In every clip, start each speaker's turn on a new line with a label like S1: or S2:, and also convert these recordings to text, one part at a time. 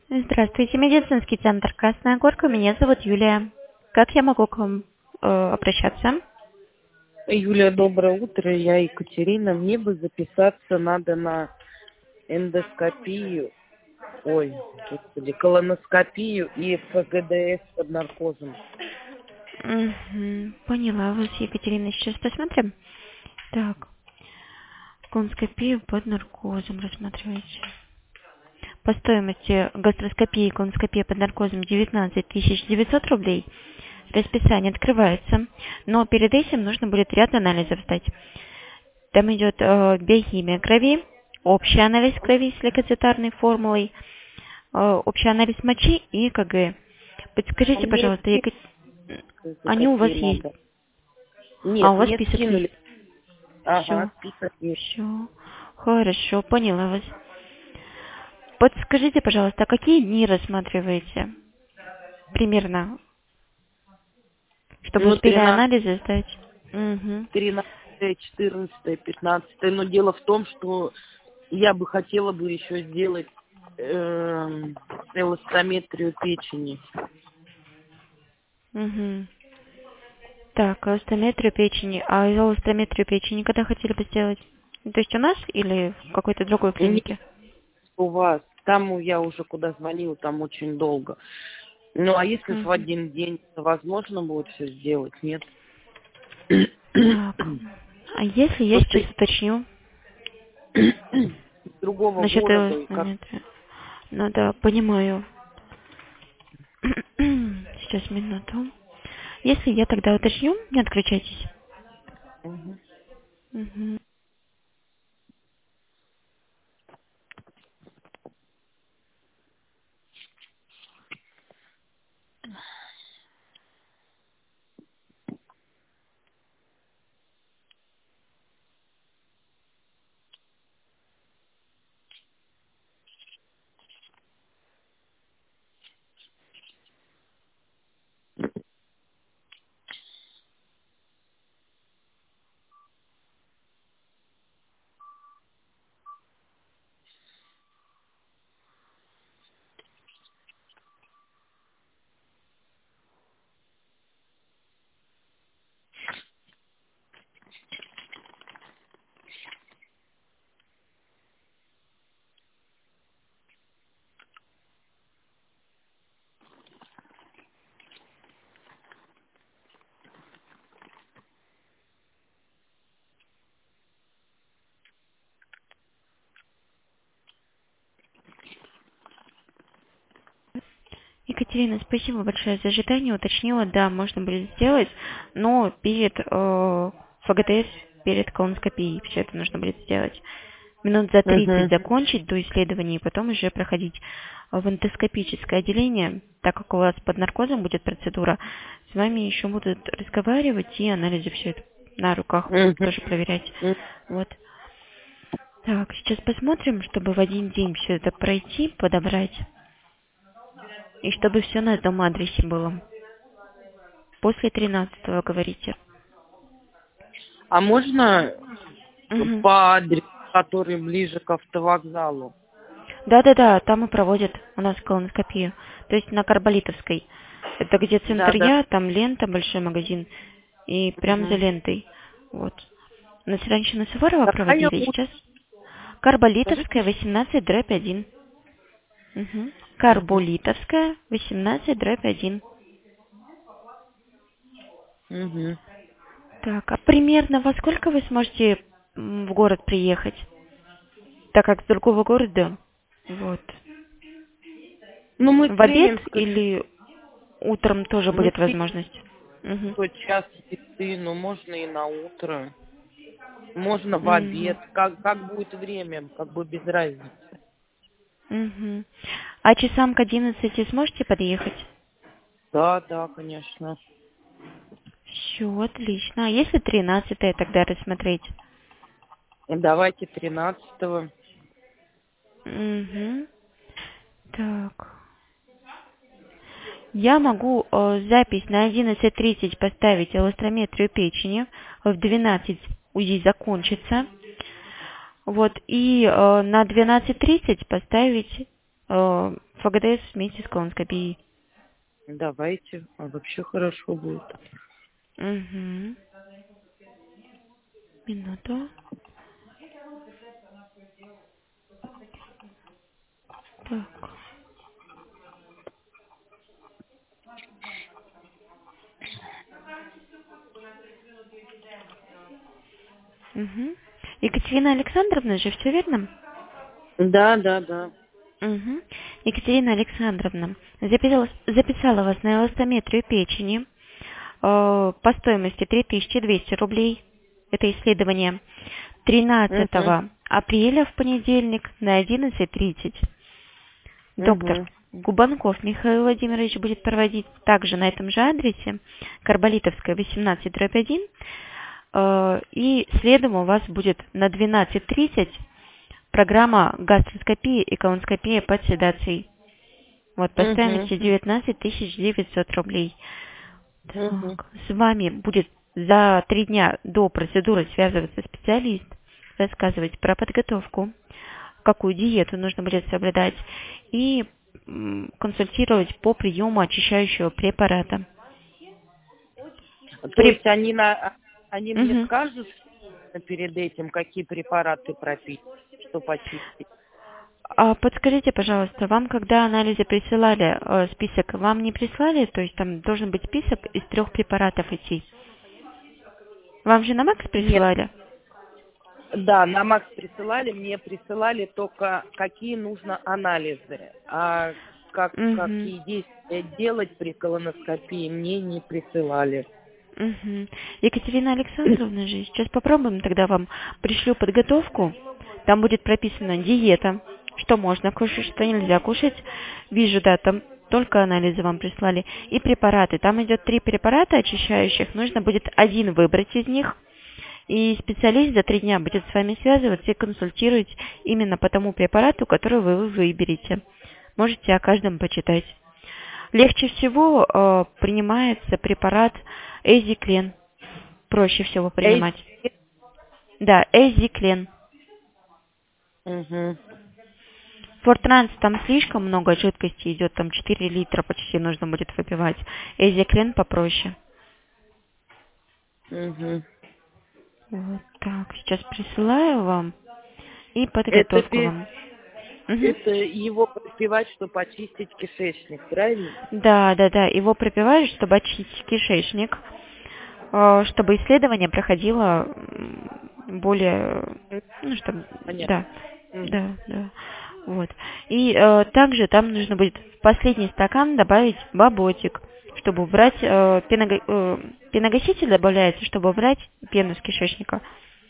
S1: Здравствуйте, медицинский центр Красная Горка. Меня зовут Юлия. Как я могу к вам обращаться?
S2: Юлия, доброе утро. Я Екатерина. Мне бы записаться надо на эндоскопию, господи, колоноскопию и ФГДС под наркозом.
S1: Поняла вас, Екатерина. Сейчас посмотрим. Так, колоноскопию под наркозом рассматриваете. По стоимости гастроскопии и колоноскопии под наркозом 19 900 рублей. Расписание открывается, но перед этим нужно будет ряд анализов сдать. Там идет биохимия крови, общий анализ крови с лейкоцитарной формулой, общий анализ мочи и ЭКГ. Подскажите,
S2: Мне
S1: пожалуйста, они у вас
S2: какие
S1: есть?
S2: надо?
S1: А,
S2: Нет,
S1: у вас
S2: мне
S1: список есть.
S2: скинули. Ага,
S1: Все,
S2: список есть.
S1: все. Хорошо, поняла вас. Подскажите, пожалуйста, а какие дни рассматриваете? Примерно, чтобы
S2: Ну,
S1: успели
S2: 13,
S1: анализы сдать. Угу.
S2: 13, 14, 15. Но дело в том, что я бы хотела бы еще сделать эластометрию печени.
S1: Угу. Так, эластометрию печени. А эластометрию печени когда хотели бы сделать? То есть у нас или в какой-то другой
S2: Нет,
S1: клинике?
S2: у вас. Там я уже куда звонила, там очень долго. Ну, а если в
S1: Мгм.
S2: один день возможно будет все сделать, нет?
S1: Так, а если я
S2: Просто
S1: сейчас уточню
S2: из другого
S1: насчет
S2: города, и как...
S1: эластометрии? Ну да, понимаю. Сейчас, минуту. Если я тогда уточню, не отключайтесь.
S2: Мгм.
S1: Мгм. Екатерина, спасибо большое за ожидание. Уточнила, да, можно будет сделать, но перед ФГТС, перед колоноскопией все это нужно будет сделать. Минут за 30
S2: Мгм.
S1: закончить до исследования и потом уже проходить в эндоскопическое отделение, так как у вас под наркозом будет процедура, с вами еще будут разговаривать и анализы все это на руках
S2: Мгм.
S1: тоже проверять.
S2: Мгм.
S1: Вот. Так, сейчас посмотрим, чтобы в один день все это пройти, подобрать, и чтобы все на одном адресе было. После 13-го, говорите.
S2: А можно
S1: Мгм.
S2: по адресу, который ближе к автовокзалу?
S1: Да-да-да, там и проводят у нас колоноскопию. То есть на Карболитовской. Это где
S2: Да,
S1: центр
S2: да.
S1: Я, там лента, большой магазин. И прямо за
S2: Мгм.
S1: лентой. Вот. У нас раньше на Суворова
S2: Какая
S1: проводили,
S2: улица?
S1: сейчас
S2: Скажите
S1: Карболитовская,
S2: еще.
S1: 18/1. Угу.
S2: Мгм.
S1: Карболитовская, 18/1.
S2: Мгм.
S1: Так, а примерно во сколько вы сможете в город приехать? Так как с другого города. Вот.
S2: Ну, мы с
S1: В обед
S2: Ленинска,
S1: или утром тоже
S2: мы
S1: будет возможность? Мгм.
S2: час езды, но можно и на утро. Можно в
S1: Мгм.
S2: обед. Как будет время, как бы без разницы.
S1: Мгм. А часам к 11 сможете подъехать?
S2: Да, да, конечно.
S1: Все, отлично. А если 13 тогда рассмотреть?
S2: Давайте 13-го.
S1: Мгм. Так. Я могу запись на 11:30 поставить эластрометрию печени. В 12 УЗИ закончится. Вот. И на 12:30 поставить ФГДС вместе с колоноскопией.
S2: Давайте. А вообще хорошо будет.
S1: Угу. Минуту. Так. Угу. Екатерина Александровна же, все верно?
S2: Да, да, да.
S1: Угу. Екатерина Александровна, записала вас на эластометрию печени по стоимости 3200 рублей. Это исследование 13
S2: Угу.
S1: апреля в понедельник на 11:30. Доктор
S2: Угу.
S1: Губанков Михаил Владимирович будет проводить также на этом же адресе, Карболитовская, 18/1. И следом у вас будет на 12:30 программа гастроскопии и колоноскопия под седацией. Вот, по стоимости 19 900 рублей.
S2: Угу.
S1: Так, с вами будет за 3 дня до процедуры связываться специалист, рассказывать про подготовку, какую диету нужно будет соблюдать, и консультировать по приему очищающего препарата.
S2: То есть они мне
S1: Мгм.
S2: скажут перед этим, какие препараты пропить, что почистить?
S1: А подскажите, пожалуйста, вам когда анализы присылали список, вам не прислали? То есть там должен быть список из 3 препаратов идти. Вам же на МАКС
S2: Нет.
S1: присылали?
S2: Да, на МАКС присылали, мне присылали только какие нужно анализы, а
S1: Угу.
S2: какие действия делать при колоноскопии мне не присылали.
S1: Угу. Екатерина Александровна же, сейчас попробуем, тогда вам пришлю подготовку. Там будет прописана диета, что можно кушать, что нельзя кушать. Вижу, да, там только анализы вам прислали. И препараты. Там идет 3 препарата очищающих. Нужно будет один выбрать из них. И специалист за 3 дня будет с вами связываться и консультировать именно по тому препарату, который вы выберете. Можете о каждом почитать. Легче всего принимается препарат Эзиклен. Проще всего принимать. Да, Эзиклен.
S2: Угу.
S1: Фортранс там слишком много жидкости идет, там 4 литра почти нужно будет выпивать. Эзиклен попроще.
S2: Угу.
S1: Вот так, сейчас присылаю вам и подготовку вам. Угу.
S2: Это его пропивать, чтобы очистить кишечник, правильно?
S1: Да, его пропиваешь, чтобы очистить кишечник, чтобы исследование проходило более, чтобы,
S2: Понятно.
S1: да, вот. И также там нужно будет в последний стакан добавить баботик, чтобы убрать, пеногаситель добавляется, чтобы убрать пену с кишечника.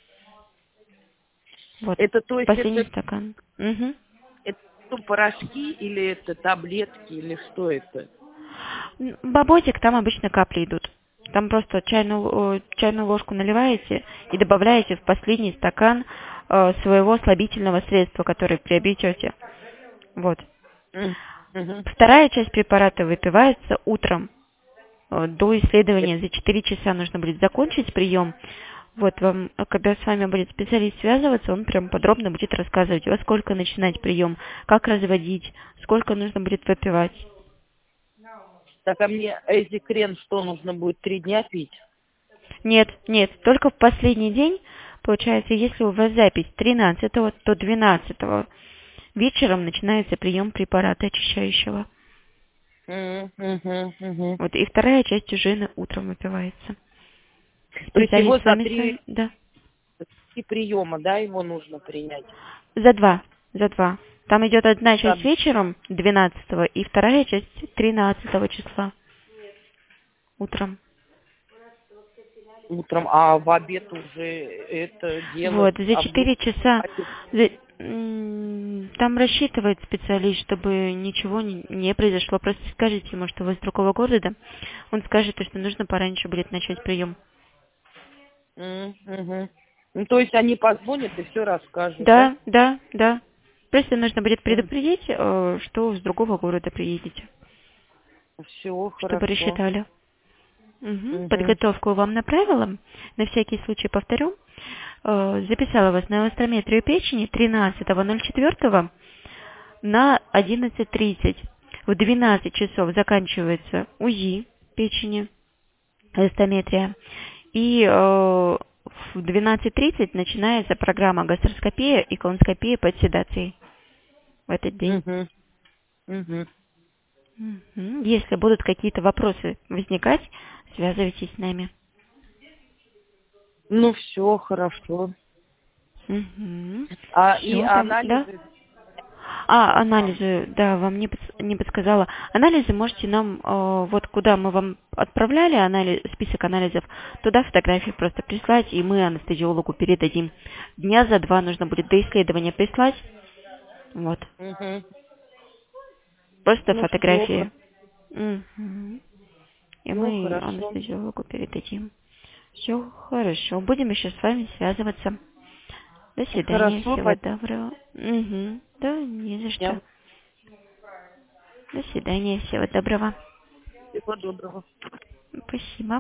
S1: Вот,
S2: Это то есть
S1: последний стакан. Угу.
S2: это порошки или это таблетки или что это?
S1: Баботик, там обычно капли идут. Там просто чайную ложку наливаете и добавляете в последний стакан своего слабительного средства, которое приобретете. Вот.
S2: Угу.
S1: Вторая часть препарата выпивается утром. До исследования за 4 часа нужно будет закончить прием. Вот вам, когда с вами будет специалист связываться, он прям подробно будет рассказывать, во сколько начинать прием, как разводить, сколько нужно будет выпивать.
S2: Так, а мне Эзикрен что, нужно будет 3 дня пить?
S1: Нет, только в последний день, получается, если у вас запись 13-го, то 12-го вечером начинается прием препарата очищающего. Вот, и вторая часть уже утром выпивается.
S2: То есть его за
S1: 3
S2: приема, да, его нужно принять?
S1: За два. Там идет одна часть
S2: Да.
S1: вечером, 12-го, и вторая часть 13-го числа. Утром.
S2: Утром, а в обед уже это делать?
S1: Вот, за 4 часа. Там рассчитывает специалист, чтобы ничего не произошло. Просто скажите ему, что вы из другого города. Он скажет, что нужно пораньше будет начать прием.
S2: Ну, то есть они позвонят и все расскажут,
S1: Да. Просто нужно будет предупредить, что с другого города приедете.
S2: Все, хорошо.
S1: Чтобы рассчитали. Подготовку вам направила. На всякий случай повторю. Записала вас на эластрометрию печени 13.04 на 11:30. В 12 часов заканчивается УЗИ печени, эстометрия. И в 12:30 начинается программа гастроскопия и колоноскопия под седацией в этот день.
S2: Угу. Угу.
S1: Если будут какие-то вопросы возникать, связывайтесь с нами.
S2: Ну, все хорошо.
S1: Угу.
S2: И
S1: Все там, да?
S2: анализы?
S1: Анализы, да, вам не подсказала. Анализы можете нам, вот куда мы вам отправляли список анализов, туда фотографии просто прислать, и мы анестезиологу передадим. Дня за 2 нужно будет до исследования прислать. Вот.
S2: Угу.
S1: Просто
S2: Ну,
S1: фотографии.
S2: все.
S1: Мгм. И
S2: Ну,
S1: мы
S2: хорошо.
S1: анестезиологу передадим. Все хорошо. Будем еще с вами связываться. До свидания.
S2: Хорошо,
S1: Всего доброго. Да, не за что.
S2: понятно.
S1: До свидания. Всего доброго.
S2: Всего доброго.
S1: Спасибо.